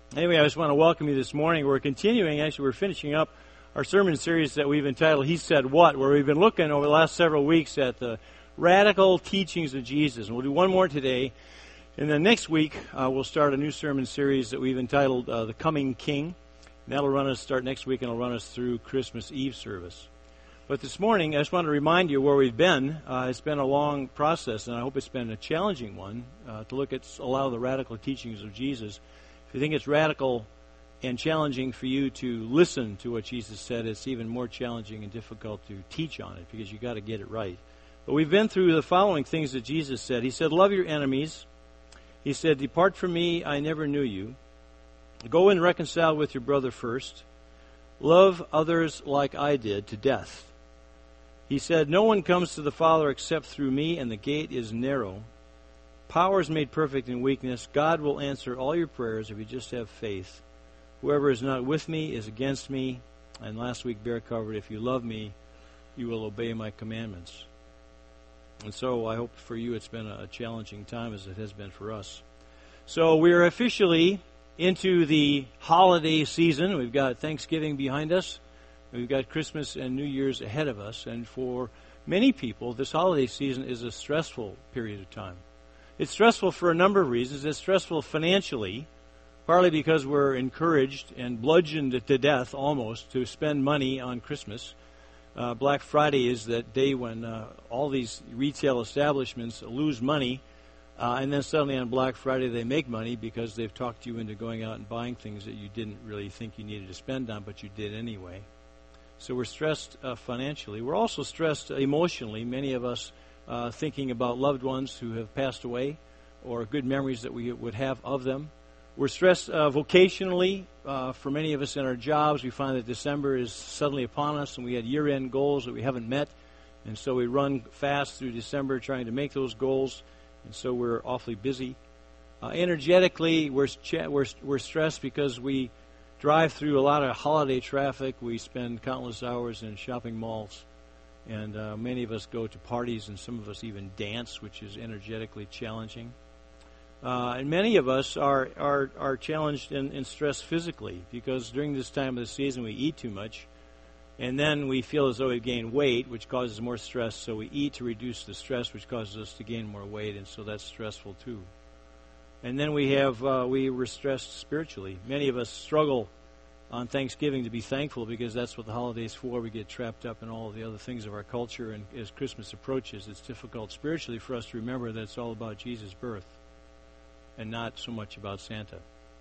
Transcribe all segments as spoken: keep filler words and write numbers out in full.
Anyway, I just want to welcome you this morning. We're continuing, actually, we're finishing up our sermon series that we've entitled, He Said What?, where we've been looking over the last several weeks at the radical teachings of Jesus. And we'll do one more today. And then next week, uh, we'll start a new sermon series that we've entitled uh, The Coming King. And that'll run us, start next week, and it'll run us through Christmas Eve service. But this morning, I just want to remind you where we've been. Uh, it's been a long process, and I hope it's been a challenging one uh, to look at a lot of the radical teachings of Jesus. If you think it's radical and challenging for you to listen to what Jesus said, it's even more challenging and difficult to teach on it because you've got to get it right. But we've been through the following things that Jesus said. He said, love your enemies. He said, depart from me, I never knew you. Go and reconcile with your brother first. Love others like I did to death. He said, no one comes to the Father except through me, and the gate is narrow. Power is made perfect in weakness. God will answer all your prayers if you just have faith. Whoever is not with me is against me. And last week, Bear covered, if you love me, you will obey my commandments. And so I hope for you it's been a challenging time as it has been for us. So we're officially into the holiday season. We've got Thanksgiving behind us. We've got Christmas and New Year's ahead of us. And for many people, this holiday season is a stressful period of time. It's stressful for a number of reasons. It's stressful financially, partly because we're encouraged and bludgeoned to death almost to spend money on Christmas. Uh, Black Friday is that day when uh, all these retail establishments lose money, uh, and then suddenly on Black Friday they make money because they've talked you into going out and buying things that you didn't really think you needed to spend on, but you did anyway. So we're stressed uh, financially. We're also stressed emotionally. Many of us Uh, thinking about loved ones who have passed away or good memories that we would have of them. We're stressed uh, vocationally. Uh, for many of us in our jobs, we find that December is suddenly upon us and we had year-end goals that we haven't met. And so we run fast through December trying to make those goals. And so we're awfully busy. Uh, energetically, we're, ch- we're, we're stressed because we drive through a lot of holiday traffic. We spend countless hours in shopping malls. And uh, many of us go to parties, and some of us even dance, which is energetically challenging. Uh, and many of us are are, are challenged and, and stressed physically, because during this time of the season we eat too much, and then we feel as though we've gained weight, which causes more stress, so we eat to reduce the stress, which causes us to gain more weight, and so that's stressful too. And then we have uh, we were stressed spiritually. Many of us struggle on Thanksgiving to be thankful because that's what the holiday's for. We get trapped up in all of the other things of our culture, and as Christmas approaches, it's difficult spiritually for us to remember that it's all about Jesus' birth and not so much about Santa.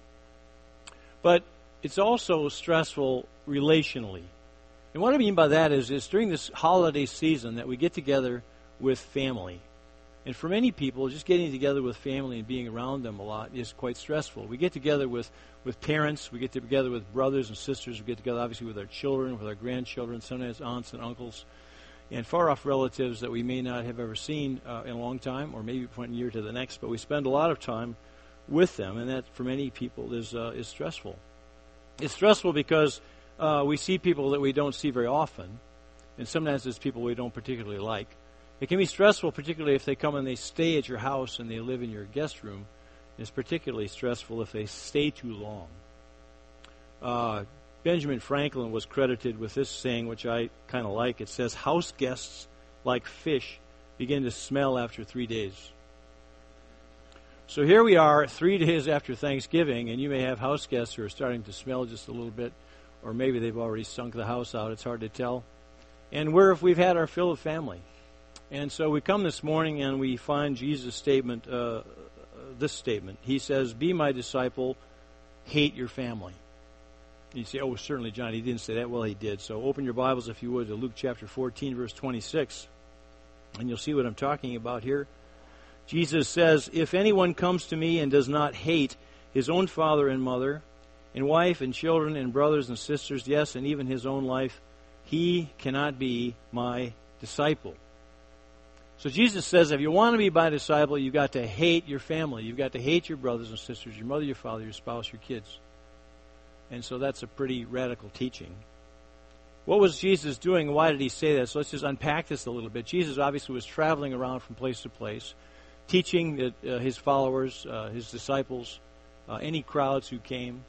But it's also stressful relationally. And what I mean by that is, is during this holiday season that we get together with family. And for many people, just getting together with family and being around them a lot is quite stressful. We get together with, with parents, we get together with brothers and sisters, we get together obviously with our children, with our grandchildren, sometimes aunts and uncles, and far-off relatives that we may not have ever seen uh, in a long time, or maybe from one year to the next, but we spend a lot of time with them, and that for many people is, uh, is stressful. It's stressful because uh, we see people that we don't see very often, and sometimes it's people we don't particularly like. It can be stressful, particularly if they come and they stay at your house and they live in your guest room. It's particularly stressful if they stay too long. Uh, Benjamin Franklin was credited with this saying, which I kind of like. It says, house guests, like fish, begin to smell after three days. So here we are, three days after Thanksgiving, and you may have house guests who are starting to smell just a little bit, or maybe they've already sunk the house out. It's hard to tell. And we're, if we've had our fill of family. And so we come this morning and we find Jesus' statement, uh, this statement. He says, be my disciple, hate your family. And you say, oh, certainly, John, he didn't say that. Well, he did. So open your Bibles, if you would, to Luke chapter fourteen, verse twenty-six. And you'll see what I'm talking about here. Jesus says, if anyone comes to me and does not hate his own father and mother, and wife and children and brothers and sisters, yes, and even his own life, he cannot be my disciple. So Jesus says if you want to be my disciple, you've got to hate your family. You've got to hate your brothers and sisters, your mother, your father, your spouse, your kids. And so that's a pretty radical teaching. What was Jesus doing? Why did he say that? So let's just unpack this a little bit. Jesus obviously was traveling around from place to place, teaching uh, his followers, uh, his disciples, uh, any crowds who came.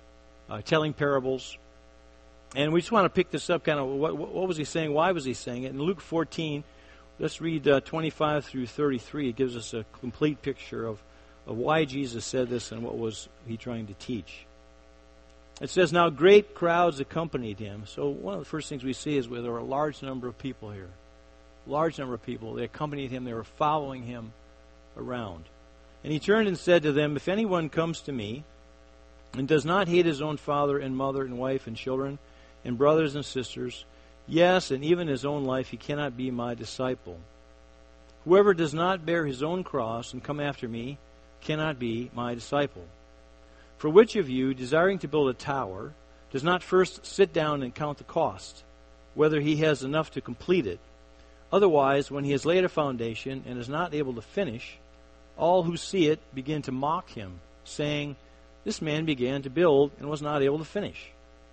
uh, telling parables. And we just want to pick this up, kind of what, what was he saying, why was he saying it? In Luke fourteen, let's read uh, twenty-five through thirty-three. It gives us a complete picture of, of why Jesus said this and what was he trying to teach. It says, now great crowds accompanied him. So one of the first things we see is where there were a large number of people here. Large number of people. They accompanied him. They were following him around. And he turned and said to them, if anyone comes to me and does not hate his own father and mother and wife and children and brothers and sisters, yes, and even his own life, he cannot be my disciple. Whoever does not bear his own cross and come after me cannot be my disciple. For which of you, desiring to build a tower, does not first sit down and count the cost, whether he has enough to complete it? Otherwise, when he has laid a foundation and is not able to finish, all who see it begin to mock him, saying, this man began to build and was not able to finish.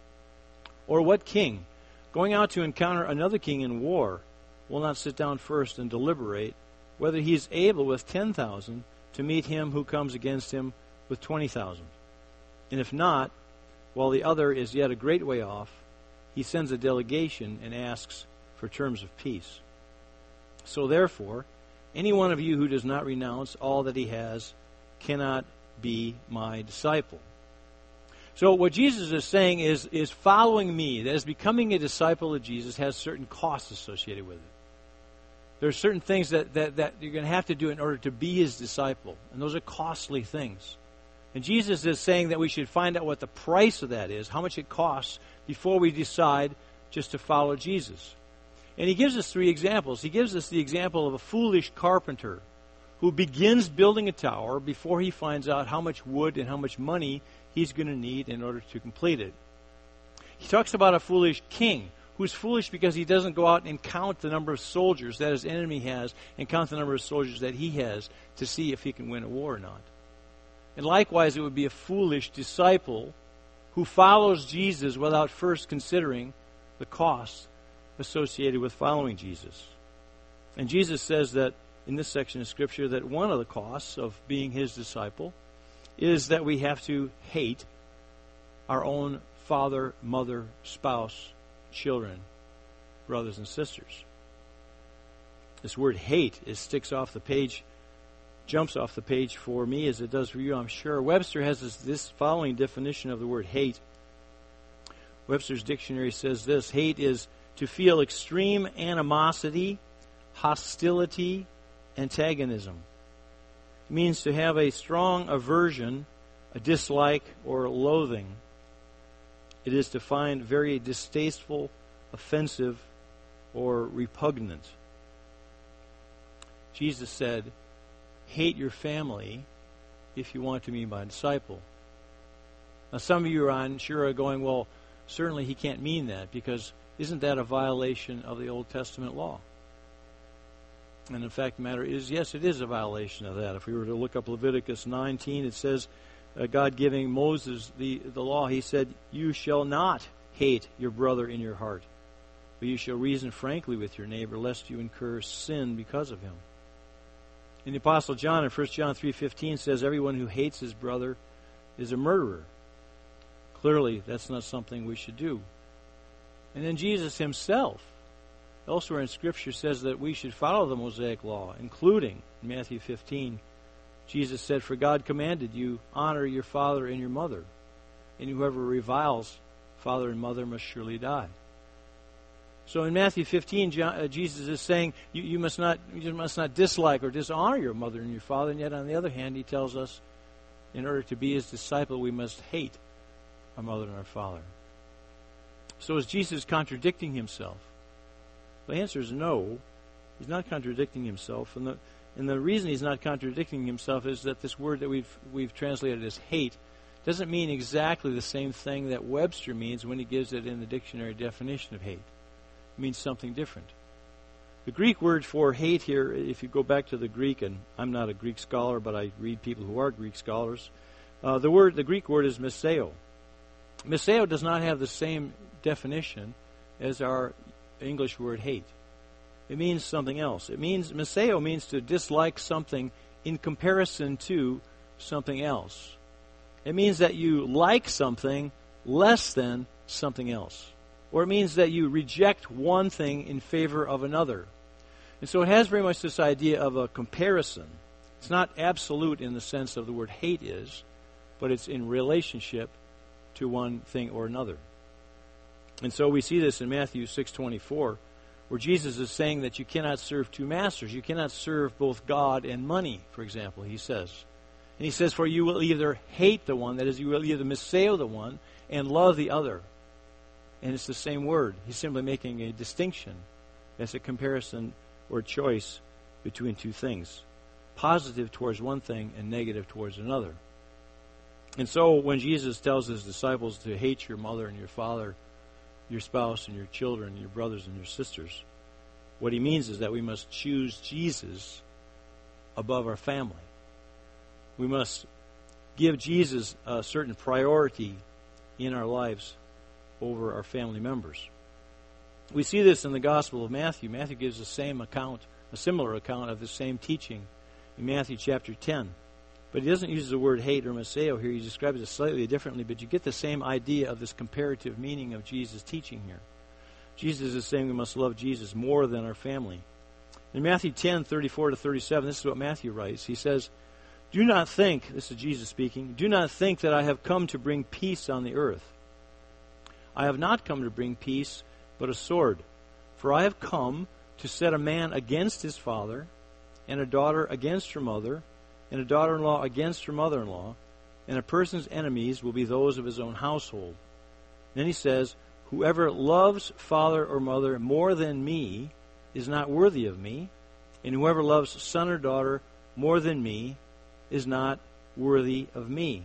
Or what king, going out to encounter another king in war, will not sit down first and deliberate whether he is able with ten thousand to meet him who comes against him with twenty thousand? And if not, while the other is yet a great way off, he sends a delegation and asks for terms of peace. So therefore, any one of you who does not renounce all that he has cannot be my disciple. So what Jesus is saying is, is following me, that is becoming a disciple of Jesus, has certain costs associated with it. There are certain things that, that, that you're going to have to do in order to be his disciple. And those are costly things. And Jesus is saying that we should find out what the price of that is, how much it costs, before we decide just to follow Jesus. And he gives us three examples. He gives us the example of a foolish carpenter who begins building a tower before he finds out how much wood and how much money he's going to need in order to complete it. He talks about a foolish king who's foolish because he doesn't go out and count the number of soldiers that his enemy has and count the number of soldiers that he has to see if he can win a war or not. And likewise, it would be a foolish disciple who follows Jesus without first considering the cost associated with following Jesus. And Jesus says that in this section of Scripture that one of the costs of being his disciple is that we have to hate our own father, mother, spouse, children, brothers and sisters. This word hate is sticks off the page, jumps off the page for me as it does for you, I'm sure. Webster has this, this following definition of the word hate. Webster's dictionary says this: hate is to feel extreme animosity, hostility, antagonism. It means to have a strong aversion, a dislike, or loathing. It is to find very distasteful, offensive, or repugnant. Jesus said, hate your family if you want to be my disciple. Now some of you are on sure are going, well, certainly he can't mean that, because isn't that a violation of the Old Testament law? And in fact, the matter is, yes, it is a violation of that. If we were to look up Leviticus nineteen, it says, uh, God giving Moses the, the law, he said, you shall not hate your brother in your heart, but you shall reason frankly with your neighbor, lest you incur sin because of him. And the Apostle John in First John three fifteen says, everyone who hates his brother is a murderer. Clearly, that's not something we should do. And then Jesus himself, elsewhere in Scripture, says that we should follow the Mosaic law, including in Matthew fifteen. Jesus said, for God commanded you, honor your father and your mother, and whoever reviles father and mother must surely die. So in Matthew fifteen, John, uh, Jesus is saying you, you must not you must not dislike or dishonor your mother and your father, and yet on the other hand, he tells us in order to be his disciple, we must hate our mother and our father. So is Jesus contradicting himself? The answer is no. He's not contradicting himself, and the and the reason he's not contradicting himself is that this word that we've we've translated as hate doesn't mean exactly the same thing that Webster means when he gives it in the dictionary definition of hate. It means something different. The Greek word for hate here, if you go back to the Greek, and I'm not a Greek scholar, but I read people who are Greek scholars, uh, the word, the Greek word is miseo. Miseo does not have the same definition as our English word hate. It means something else. It means, miseo means to dislike something in comparison to something else. It means that you like something less than something else. Or it means that you reject one thing in favor of another. And so it has very much this idea of a comparison. It's not absolute in the sense of the word hate is, but it's in relationship to one thing or another. And so we see this in Matthew six twenty-four, where Jesus is saying that you cannot serve two masters. You cannot serve both God and money, for example, he says. And he says, for you will either hate the one, that is, you will either missail the one and love the other. And it's the same word. He's simply making a distinction. It's a comparison or choice between two things. Positive towards one thing and negative towards another. And so when Jesus tells his disciples to hate your mother and your father, your spouse and your children, your brothers and your sisters, what he means is that we must choose Jesus above our family. We must give Jesus a certain priority in our lives over our family members. We see this in the Gospel of Matthew. Matthew gives the same account, a similar account of the same teaching in Matthew chapter ten. But he doesn't use the word hate or miseo here. He describes it slightly differently, but you get the same idea of this comparative meaning of Jesus' teaching here. Jesus is saying we must love Jesus more than our family. In Matthew ten, thirty-four to thirty-seven, this is what Matthew writes. He says, do not think, this is Jesus speaking, do not think that I have come to bring peace on the earth. I have not come to bring peace, but a sword. For I have come to set a man against his father, and a daughter against her mother, and a daughter-in-law against her mother-in-law, and a person's enemies will be those of his own household. Then he says, whoever loves father or mother more than me is not worthy of me, and whoever loves son or daughter more than me is not worthy of me.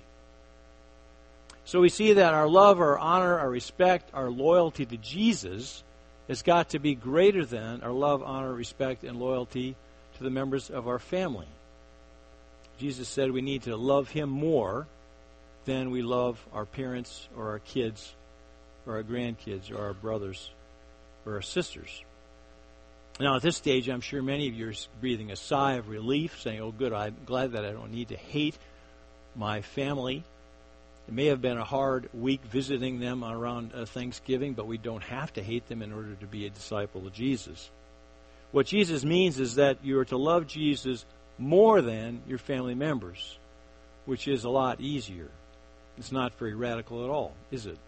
So we see that our love, our honor, our respect, our loyalty to Jesus has got to be greater than our love, honor, respect, and loyalty to the members of our family. Jesus said we need to love him more than we love our parents or our kids or our grandkids or our brothers or our sisters. Now at this stage, I'm sure many of you are breathing a sigh of relief, saying, oh good, I'm glad that I don't need to hate my family. It may have been a hard week visiting them around uh, Thanksgiving, but we don't have to hate them in order to be a disciple of Jesus. What Jesus means is that you are to love Jesus more than your family members, which is a lot easier. It's not very radical at all, is it?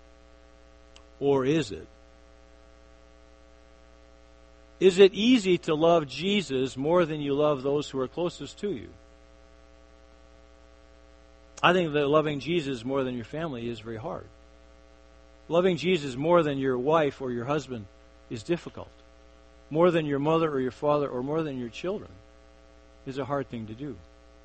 Or is it? Is it easy to love Jesus more than you love those who are closest to you? I think that loving Jesus more than your family is very hard. Loving Jesus more than your wife or your husband is difficult. More than your mother or your father or more than your children is a hard thing to do.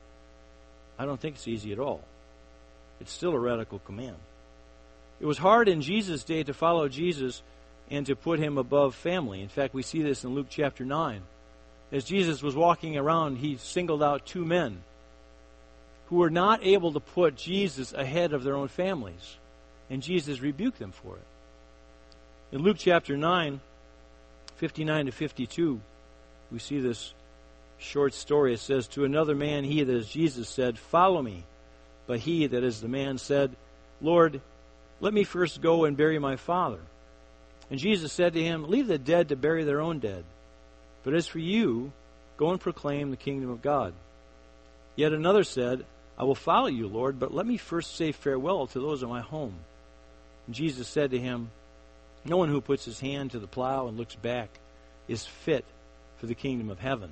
I don't think it's easy at all. It's still a radical command. It was hard in Jesus' day to follow Jesus and to put him above family. In fact, we see this in Luke chapter nine. As Jesus was walking around, he singled out two men who were not able to put Jesus ahead of their own families. And Jesus rebuked them for it. In Luke chapter nine, fifty-nine to fifty-two, we see this short story. It says, to another man he, that is Jesus, said, follow me. But he, that is the man, said, Lord, let me first go and bury my father. And Jesus said to him, leave the dead to bury their own dead. But as for you, go and proclaim the kingdom of God. Yet another said, I will follow you, Lord, but let me first say farewell to those of my home. And Jesus said to him, no one who puts his hand to the plow and looks back is fit for the kingdom of heaven.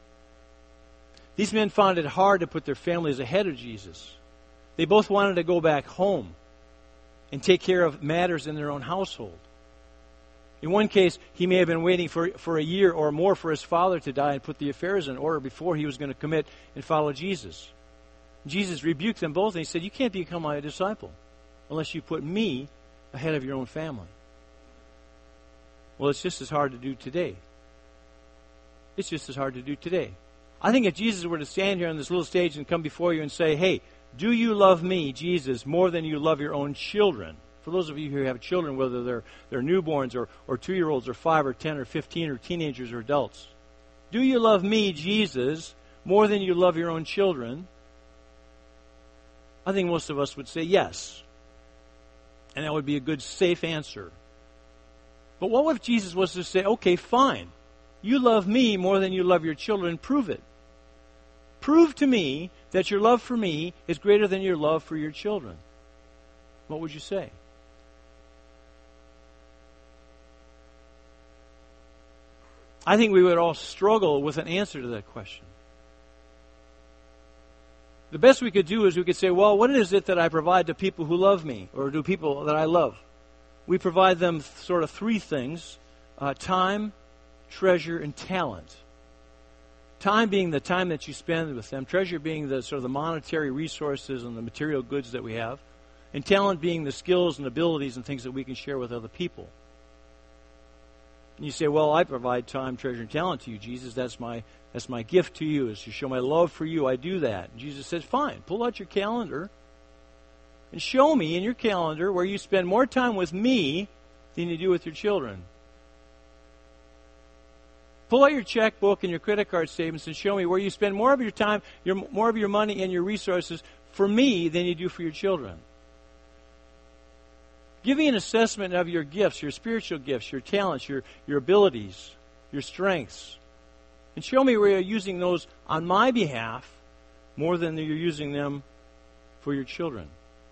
These men found it hard to put their families ahead of Jesus. They both wanted to go back home and take care of matters in their own household. In one case, he may have been waiting for, for a year or more for his father to die and put the affairs in order before he was going to commit and follow Jesus. Jesus rebuked them both and he said, you can't become my disciple unless you put me ahead of your own family. Well, it's just as hard to do today. It's just as hard to do today. I think if Jesus were to stand here on this little stage and come before you and say, hey, do you love me, Jesus, more than you love your own children? For those of you who have children, whether they're, they're newborns or, or two-year-olds or five or ten or fifteen or teenagers or adults, do you love me, Jesus, more than you love your own children? I think most of us would say yes. And that would be a good, safe answer. But what if Jesus was to say, okay, fine. You love me more than you love your children. Prove it. Prove to me that your love for me is greater than your love for your children. What would you say? I think we would all struggle with an answer to that question. The best we could do is we could say, well, what is it that I provide to people who love me, or to people that I love? We provide them sort of three things, uh, time, treasure, and talent. Time being the time that you spend with them, treasure being the sort of the monetary resources and the material goods that we have, and talent being the skills and abilities and things that we can share with other people. And you say, well, I provide time, treasure, and talent to you, Jesus. That's my that's my gift to you, is to show my love for you. I do that. And Jesus says, fine, pull out your calendar and show me in your calendar where you spend more time with me than you do with your children. Pull out your checkbook and your credit card statements and show me where you spend more of your time, your, more of your money and your resources for me than you do for your children. Give me an assessment of your gifts, your spiritual gifts, your talents, your, your abilities, your strengths. And show me where you're using those on my behalf more than you're using them for your children.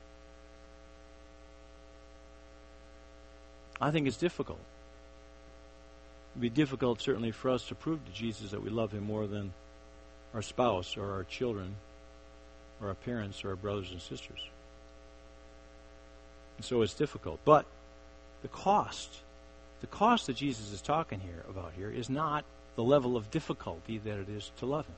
I think it's difficult. It would be difficult, certainly, for us to prove to Jesus that we love Him more than our spouse or our children or our parents or our brothers and sisters. And so it's difficult. But the cost, the cost that Jesus is talking here about here is not the level of difficulty that it is to love Him.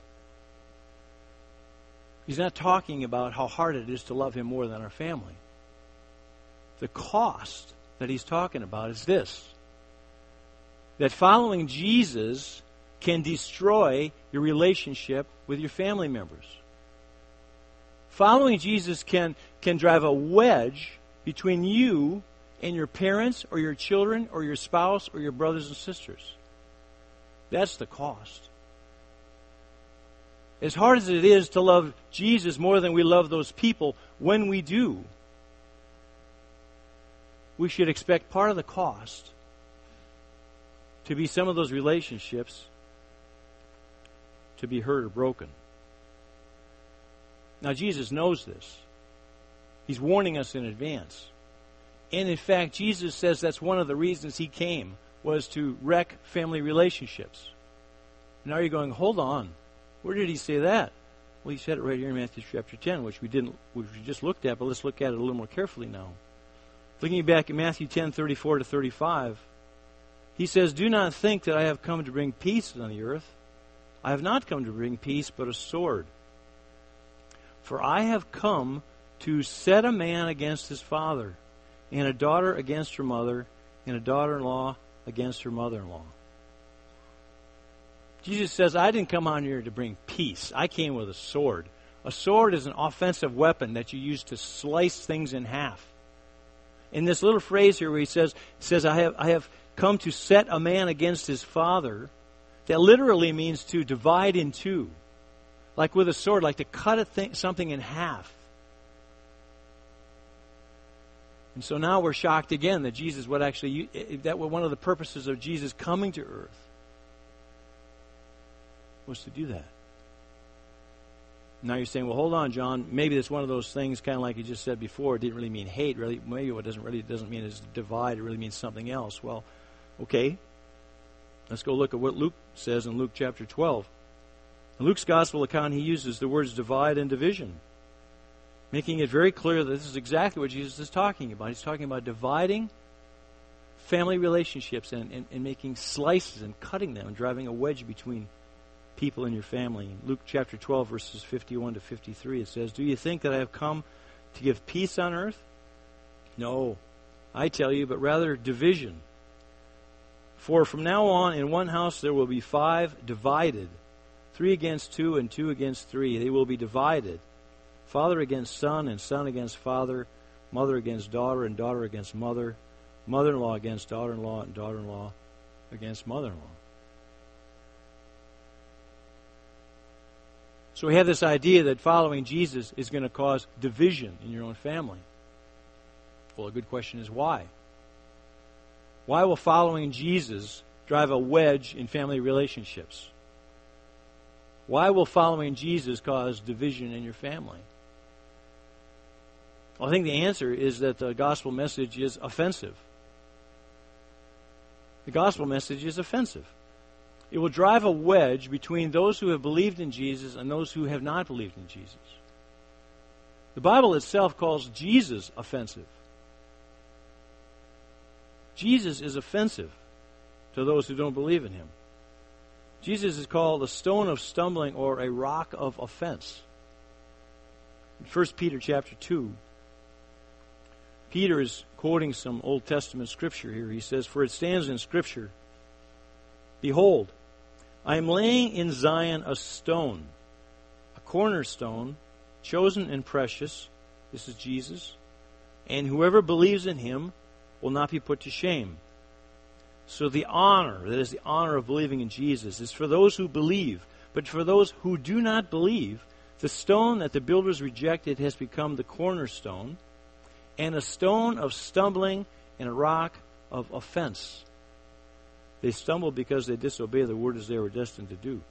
He's not talking about how hard it is to love Him more than our family. The cost that He's talking about is this: that following Jesus can destroy your relationship with your family members. Following Jesus can, can drive a wedge between you and your parents or your children or your spouse or your brothers and sisters. That's the cost. As hard as it is to love Jesus more than we love those people, when we do, we should expect part of the cost to be some of those relationships to be hurt or broken. Now, Jesus knows this. He's warning us in advance. And in fact, Jesus says that's one of the reasons He came, was to wreck family relationships. Now you're going, hold on. Where did He say that? Well, He said it right here in Matthew chapter ten, which we didn't, which we just looked at, but let's look at it a little more carefully now. Looking back at Matthew ten, thirty-four to thirty-five, He says, do not think that I have come to bring peace on the earth. I have not come to bring peace, but a sword. For I have come to set a man against his father, and a daughter against her mother, and a daughter-in-law against her mother-in-law. Jesus says, I didn't come on here to bring peace. I came with a sword. A sword is an offensive weapon that you use to slice things in half. In this little phrase here where He says, says I have, I have come to set a man against his father, that literally means to divide in two. Like with a sword, like to cut a thing, something in half. And so now we're shocked again that Jesus would actually, that was one of the purposes of Jesus coming to earth, was to do that. Now you're saying, well, hold on, John. Maybe it's one of those things, kind of like you just said before. It didn't really mean hate. Really, maybe what doesn't really doesn't mean is divide. It really means something else. Well, okay. Let's go look at what Luke says in Luke chapter twelve. In Luke's gospel account, he uses the words divide and division, making it very clear that this is exactly what Jesus is talking about. He's talking about dividing family relationships and, and, and making slices and cutting them and driving a wedge between people in your family. In Luke chapter twelve, verses fifty-one to fifty-three, it says, do you think that I have come to give peace on earth? No, I tell you, but rather division. For from now on in one house there will be five divided, three against two and two against three. They will be divided. Father against son and son against father, mother against daughter and daughter against mother, mother-in-law against daughter-in-law and daughter-in-law against mother-in-law. So we have this idea that following Jesus is going to cause division in your own family. gospel. A good question is why? Why will following Jesus drive a wedge in family relationships? Why will following Jesus cause division in your family? Well, I think the answer is that the gospel message is offensive. The gospel message is offensive. It will drive a wedge between those who have believed in Jesus and those who have not believed in Jesus. The Bible itself calls Jesus offensive. Jesus is offensive to those who don't believe in him. Jesus is called a stone of stumbling or a rock of offense. In First Peter chapter two, Peter is quoting some Old Testament scripture here. He says, "For it stands in Scripture, Behold, I am laying in Zion a stone, a cornerstone, chosen and precious," this is Jesus, "and whoever believes in him will not be put to shame." So the honor, that is the honor of believing in Jesus, is for those who believe. But for those who do not believe, the stone that the builders rejected has become the cornerstone, and a stone of stumbling and a rock of offense. They stumble because they disobey the word as they were destined to do.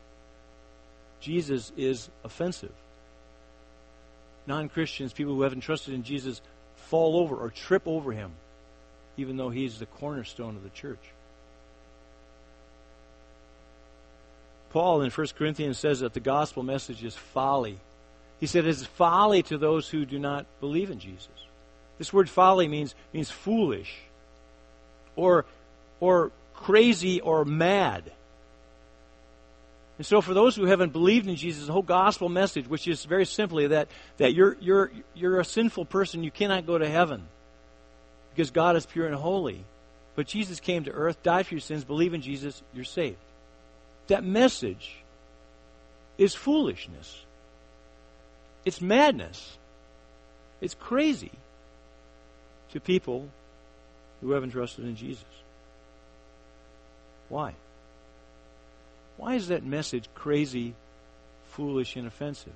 Jesus is offensive. Non-Christians, people who haven't trusted in Jesus, fall over or trip over him, even though he's the cornerstone of the church. Paul in First Corinthians says that the gospel message is folly. He said it's folly to those who do not believe in Jesus. This word folly means means foolish, or or crazy or mad. And so for those who haven't believed in Jesus, the whole gospel message, which is very simply that, that you're you're you're a sinful person, you cannot go to heaven because God is pure and holy. But Jesus came to earth, died for your sins, believe in Jesus, you're saved. That message is foolishness. It's madness. It's crazy to people who haven't trusted in Jesus. Why? Why is that message crazy, foolish, and offensive?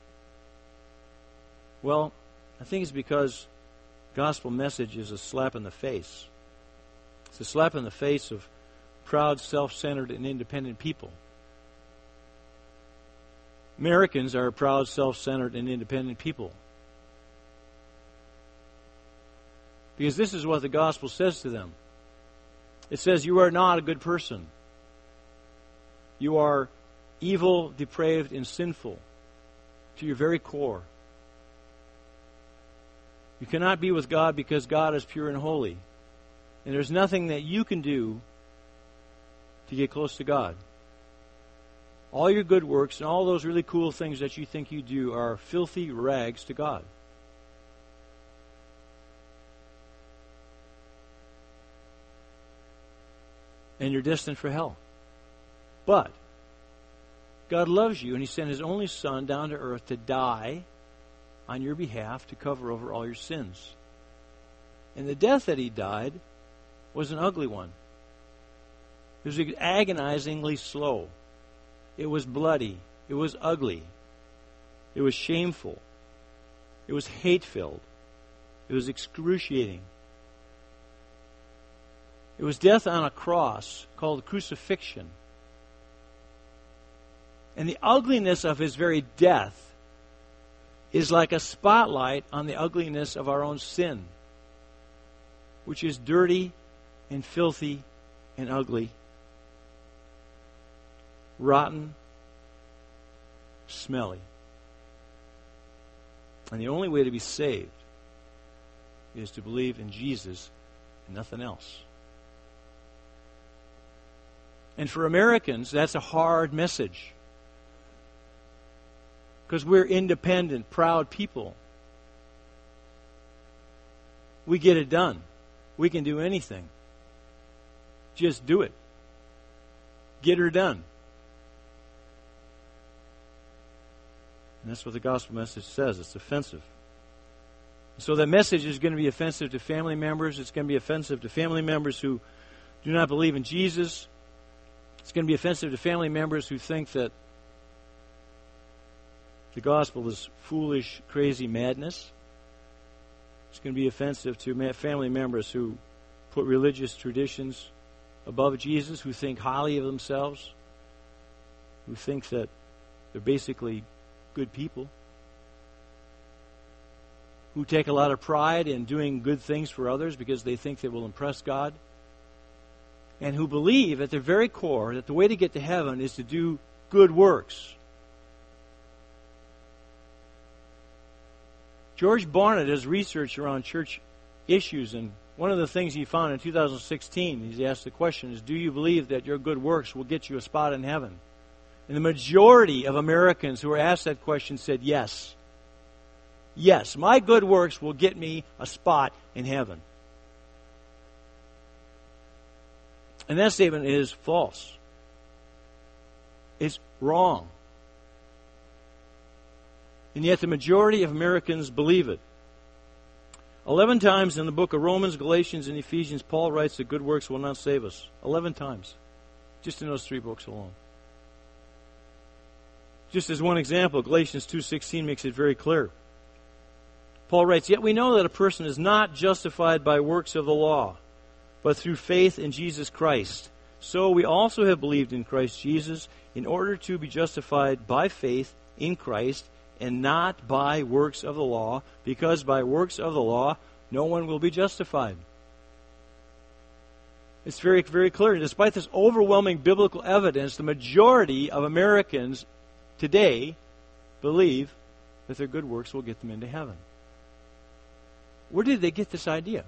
Well, I think it's because gospel message is a slap in the face. It's a slap in the face of proud, self-centered, and independent people. Americans are proud, self-centered, and independent people. Because this is what the gospel says to them. It says, you are not a good person. You are evil, depraved, and sinful to your very core. You cannot be with God because God is pure and holy. And there's nothing that you can do to get close to God. All your good works and all those really cool things that you think you do are filthy rags to God. And you're destined for hell. But God loves you, and He sent His only Son down to earth to die on your behalf to cover over all your sins. And the death that He died was an ugly one. It was agonizingly slow. It was bloody. It was ugly. It was shameful. It was hate-filled. It was excruciating. It was death on a cross called crucifixion. And the ugliness of His very death is like a spotlight on the ugliness of our own sin, which is dirty and filthy and ugly, rotten, smelly. And the only way to be saved is to believe in Jesus and nothing else. And for Americans, that's a hard message. Because we're independent, proud people. We get it done. We can do anything. Just do it. Get her done. And that's what the gospel message says. It's offensive. So that message is going to be offensive to family members. It's going to be offensive to family members who do not believe in Jesus. It's going to be offensive to family members who think that the gospel is foolish, crazy madness. It's going to be offensive to family members who put religious traditions above Jesus, who think highly of themselves, who think that they're basically good people, who take a lot of pride in doing good things for others because they think they will impress God, and who believe at their very core that the way to get to heaven is to do good works. George Barna does research around church issues, and one of the things he found in two thousand sixteen, he asked the question, is, do you believe that your good works will get you a spot in heaven? And the majority of Americans who were asked that question said yes. Yes, my good works will get me a spot in heaven. And that statement is false. It's wrong. And yet the majority of Americans believe it. Eleven times in the book of Romans, Galatians, and Ephesians, Paul writes that good works will not save us. Eleven times. Just in those three books alone. Just as one example, Galatians two sixteen makes it very clear. Paul writes, "Yet we know that a person is not justified by works of the law, but through faith in Jesus Christ. So we also have believed in Christ Jesus in order to be justified by faith in Christ and not by works of the law, because by works of the law no one will be justified." It's very, very clear. Despite this overwhelming biblical evidence, the majority of Americans today believe that their good works will get them into heaven. Where did they get this idea?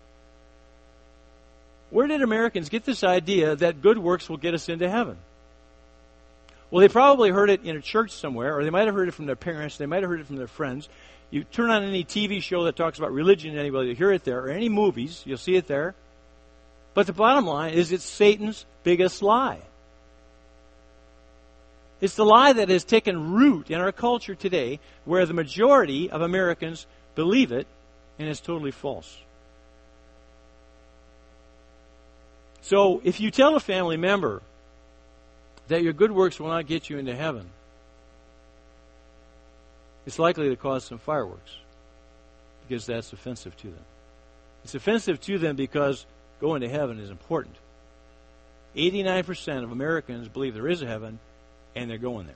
Where did Americans get this idea that good works will get us into heaven? Well, they probably heard it in a church somewhere, or they might have heard it from their parents, they might have heard it from their friends. You turn on any T V show that talks about religion, anybody, you hear it there, or any movies, you'll see it there. But the bottom line is it's Satan's biggest lie. It's the lie that has taken root in our culture today, where the majority of Americans believe it, and it's totally false. So, if you tell a family member that your good works will not get you into heaven, it's likely to cause some fireworks, because that's offensive to them. It's offensive to them because going to heaven is important. eighty-nine percent of Americans believe there is a heaven, and they're going there.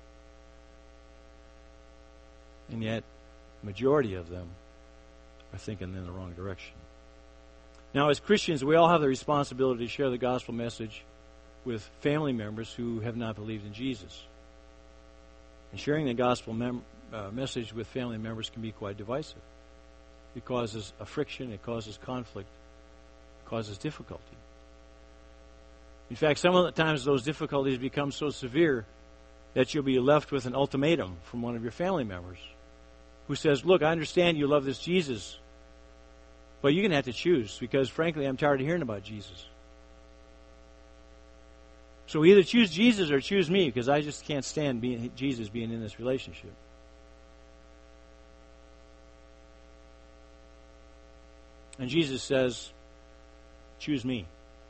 And yet, the majority of them are thinking in the wrong direction. Now, as Christians, we all have the responsibility to share the gospel message with family members who have not believed in Jesus. And sharing the gospel mem- uh, message with family members can be quite divisive. It causes a friction, it causes conflict, it causes difficulty. In fact, some of the times those difficulties become so severe that you'll be left with an ultimatum from one of your family members who says, "Look, I understand you love this Jesus, but you're going to have to choose, because frankly, I'm tired of hearing about Jesus. So either choose Jesus or choose me, because I just can't stand being Jesus being in this relationship." And Jesus says, choose me.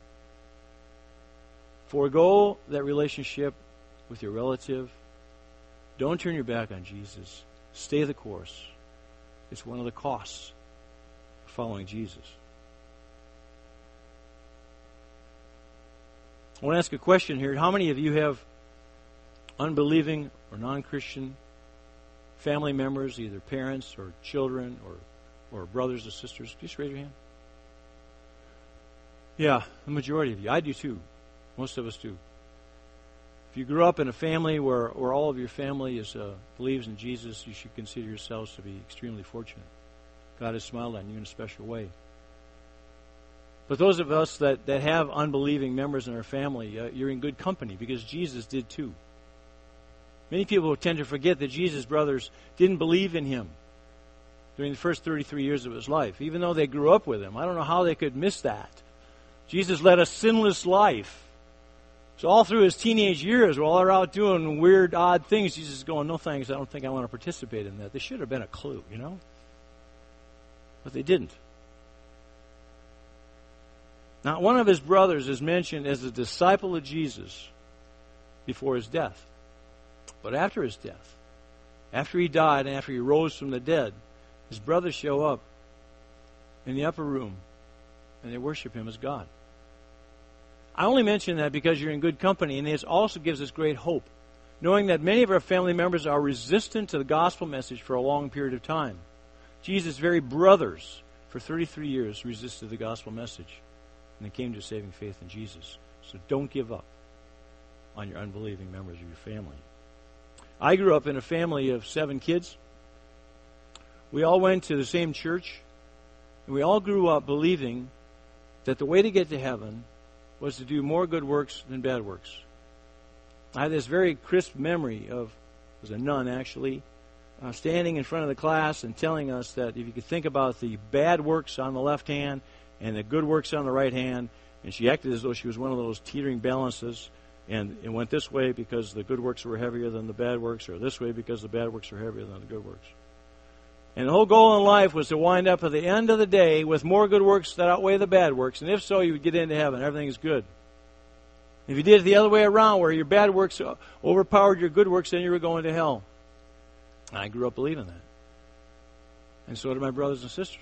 Forego that relationship with your relative. Don't turn your back on Jesus. Stay the course. It's one of the costs of following Jesus. I want to ask a question here. How many of you have unbelieving or non-Christian family members, either parents or children or, or brothers or sisters? Just raise your hand. Yeah, the majority of you. I do too. Most of us do. If you grew up in a family where, where all of your family is uh, believes in Jesus, you should consider yourselves to be extremely fortunate. God has smiled on you in a special way. But those of us that, that have unbelieving members in our family, uh, you're in good company, because Jesus did too. Many people tend to forget that Jesus' brothers didn't believe in Him during the first thirty-three years of His life, even though they grew up with Him. I don't know how they could miss that. Jesus led a sinless life. So all through His teenage years, while they're out doing weird, odd things, Jesus is going, "No thanks, I don't think I want to participate in that." There should have been a clue, you know? But they didn't. Not one of His brothers is mentioned as a disciple of Jesus before His death. But after His death, after He died and after He rose from the dead, His brothers show up in the upper room, and they worship Him as God. I only mention that because you're in good company, and it also gives us great hope, knowing that many of our family members are resistant to the gospel message for a long period of time. Jesus' very brothers, for thirty-three years, resisted the gospel message, and they came to saving faith in Jesus. So don't give up on your unbelieving members of your family. I grew up in a family of seven kids. We all went to the same church, and we all grew up believing that the way to get to heaven was to do more good works than bad works. I have this very crisp memory of, as a nun actually, uh, standing in front of the class and telling us that if you could think about the bad works on the left hand and the good works on the right hand, and she acted as though she was one of those teetering balances, and it went this way because the good works were heavier than the bad works, or this way because the bad works were heavier than the good works. And the whole goal in life was to wind up at the end of the day with more good works that outweigh the bad works, and if so, you would get into heaven. Everything is good. If you did it the other way around, where your bad works overpowered your good works, then you were going to hell. And I grew up believing that. And so did my brothers and sisters.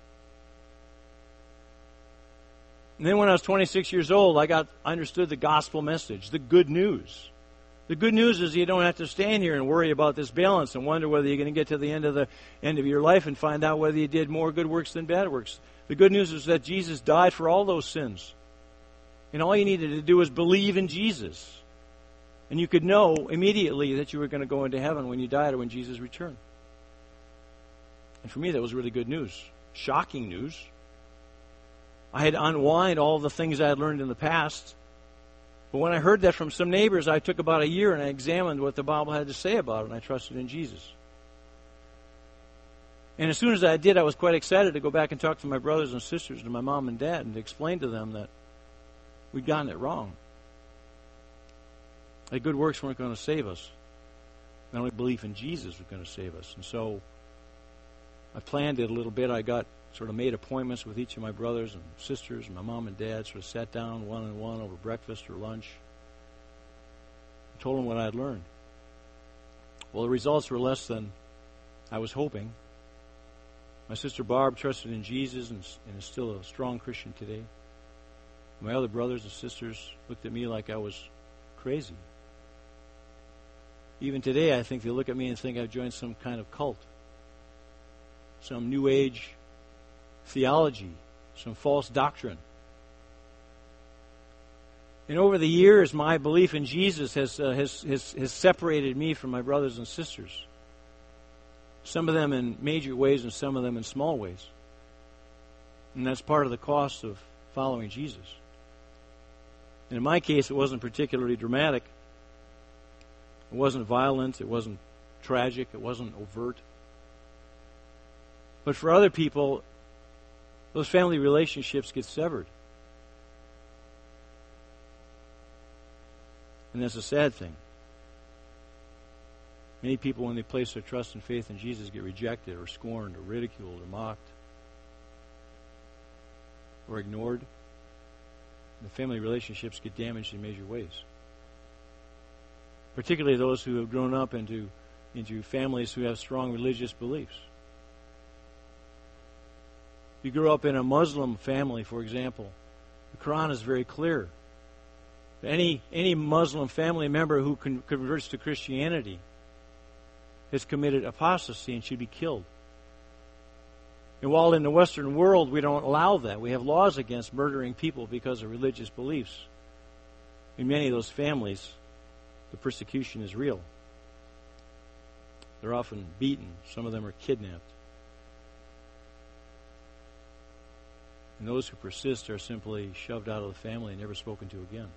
And then when I was twenty-six years old, I got I understood the gospel message, the good news. The good news is you don't have to stand here and worry about this balance and wonder whether you're going to get to the end of the end of your life and find out whether you did more good works than bad works. The good news is that Jesus died for all those sins. And all you needed to do was believe in Jesus. And you could know immediately that you were going to go into heaven when you died or when Jesus returned. And for me, that was really good news. Shocking news. I had to unwind all the things I had learned in the past. But when I heard that from some neighbors, I took about a year and I examined what the Bible had to say about it, and I trusted in Jesus. And as soon as I did, I was quite excited to go back and talk to my brothers and sisters, to my mom and dad, and to explain to them that we'd gotten it wrong. That good works weren't going to save us. Not only belief in Jesus was going to save us. And so I planned it a little bit. I got sort of made appointments with each of my brothers and sisters, and my mom and dad sort of sat down one on one over breakfast or lunch. I told them what I had learned. Well, the results were less than I was hoping. My sister Barb trusted in Jesus and, and is still a strong Christian today. My other brothers and sisters looked at me like I was crazy. Even today, I think they look at me and think I've joined some kind of cult, some New Age theology, some false doctrine. And over the years, my belief in Jesus has, uh, has, has, has separated me from my brothers and sisters. Some of them in major ways and some of them in small ways. And that's part of the cost of following Jesus. And in my case, it wasn't particularly dramatic. It wasn't violent. It wasn't tragic. It wasn't overt. But for other people, those family relationships get severed. And that's a sad thing. Many people, when they place their trust and faith in Jesus, get rejected or scorned or ridiculed or mocked or ignored. The family relationships get damaged in major ways. Particularly those who have grown up into, into families who have strong religious beliefs. If you grew up in a Muslim family, for example, the Quran is very clear. Any, any Muslim family member who con- converts to Christianity has committed apostasy and should be killed. And while in the Western world we don't allow that, we have laws against murdering people because of religious beliefs. In many of those families, the persecution is real. They're often beaten. Some of them are kidnapped. And those who persist are simply shoved out of the family and never spoken to again.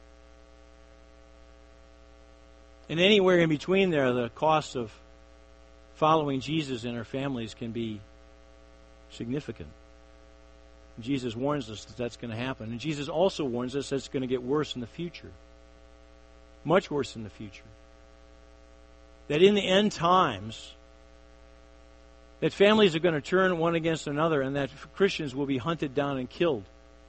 And anywhere in between there, the cost of following Jesus in our families can be significant. Jesus warns us that that's going to happen. And Jesus also warns us that it's going to get worse in the future. Much worse in the future. That in the end times, that families are going to turn one against another and that Christians will be hunted down and killed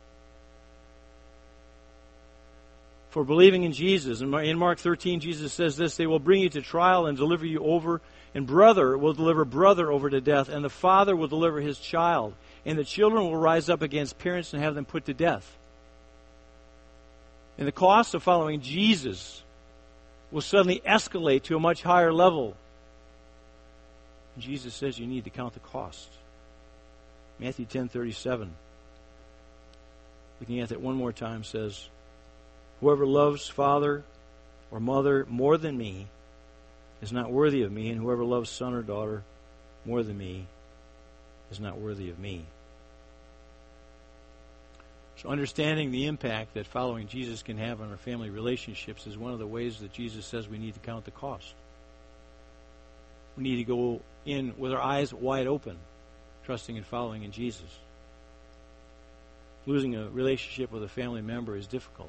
for believing in Jesus. In Mark thirteen, Jesus says this, "They will bring you to trial and deliver you over, and brother will deliver brother over to death, and the father will deliver his child. and the children will rise up against parents and have them put to death. And the cost of following Jesus will suddenly escalate to a much higher level. And Jesus says you need to count the cost. Matthew ten thirty-seven, looking at that one more time, says, whoever loves father or mother more than me is not worthy of me, and whoever loves son or daughter more than me is not worthy of me. So understanding the impact that following Jesus can have on our family relationships is one of the ways that Jesus says we need to count the cost. We need to go in with our eyes wide open, trusting and following in Jesus. Losing a relationship with a family member is difficult.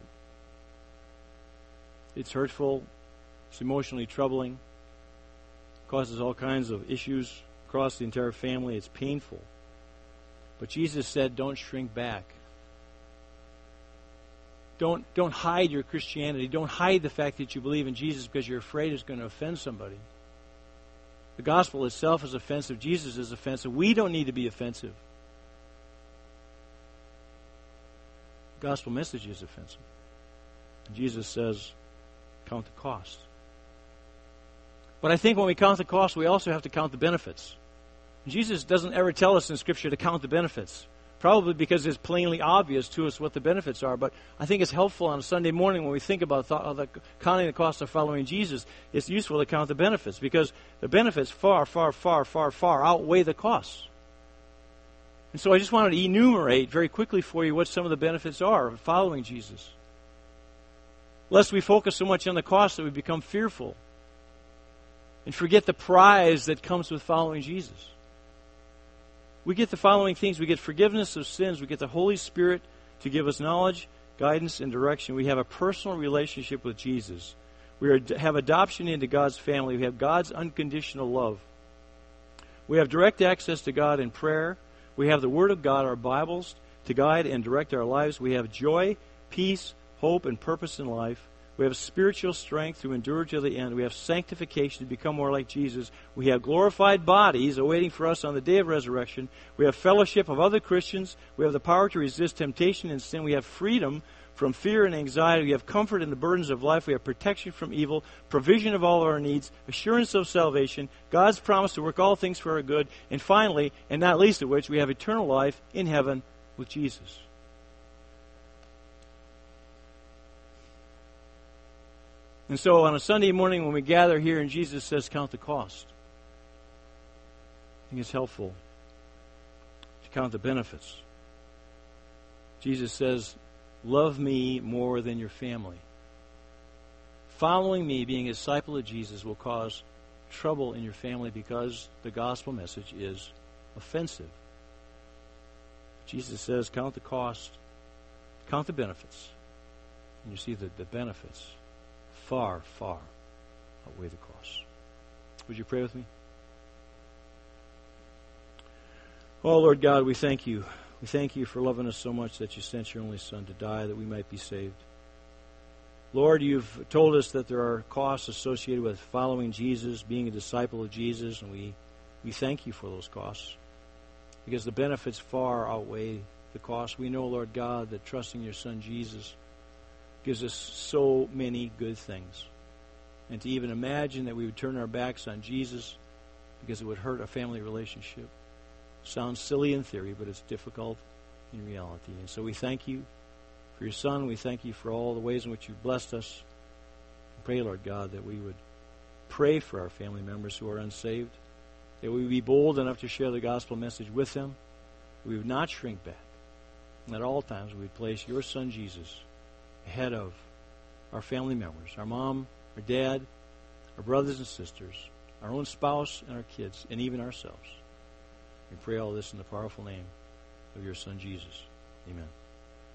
It's hurtful. It's emotionally troubling. It causes all kinds of issues across the entire family. It's painful. But Jesus said, don't shrink back. Don't, don't hide your Christianity. Don't hide the fact that you believe in Jesus because you're afraid it's going to offend somebody. The gospel itself is offensive. Jesus is offensive. We don't need to be offensive. The gospel message is offensive. And Jesus says, count the cost. But I think when we count the cost, we also have to count the benefits. Jesus doesn't ever tell us in Scripture to count the benefits. Probably because it's plainly obvious to us what the benefits are. But I think it's helpful on a Sunday morning when we think about th- the, counting the cost of following Jesus. It's useful to count the benefits because the benefits far, far, far, far, far outweigh the costs. And so I just wanted to enumerate very quickly for you what some of the benefits are of following Jesus. Lest we focus so much on the cost that we become fearful and forget the prize that comes with following Jesus. We get the following things. We get forgiveness of sins. We get the Holy Spirit to give us knowledge, guidance, and direction. We have a personal relationship with Jesus. We are, have adoption into God's family. We have God's unconditional love. We have direct access to God in prayer. We have the Word of God, our Bibles, to guide and direct our lives. We have joy, peace, hope, and purpose in life. We have spiritual strength to endure to the end. We have sanctification to become more like Jesus. We have glorified bodies awaiting for us on the day of resurrection. We have fellowship of other Christians. We have the power to resist temptation and sin. We have freedom from fear and anxiety. We have comfort in the burdens of life. We have protection from evil, provision of all our needs, assurance of salvation, God's promise to work all things for our good, and finally, and not least of which, we have eternal life in heaven with Jesus. And so on a Sunday morning when we gather here and Jesus says, count the cost, I think it's helpful to count the benefits. Jesus says, love me more than your family. Following me, being a disciple of Jesus, will cause trouble in your family because the gospel message is offensive. Jesus says, count the cost, count the benefits. And you see that the benefits far, far outweigh the costs. Would you pray with me? Oh, Lord God, we thank you. We thank you for loving us so much that you sent your only Son to die that we might be saved. Lord, you've told us that there are costs associated with following Jesus, being a disciple of Jesus, and we, we thank you for those costs because the benefits far outweigh the costs. We know, Lord God, that trusting your Son Jesus gives us so many good things. And to even imagine that we would turn our backs on Jesus because it would hurt a family relationship sounds silly in theory, but it's difficult in reality. And so we thank you for your Son. We thank you for all the ways in which you've blessed us. We pray, Lord God, that we would pray for our family members who are unsaved, that we would be bold enough to share the gospel message with them, that we would not shrink back, and at all times we would place your Son Jesus ahead of our family members, our mom, our dad, our brothers and sisters, our own spouse and our kids, and even ourselves. We pray all this in the powerful name of your Son, Jesus. Amen.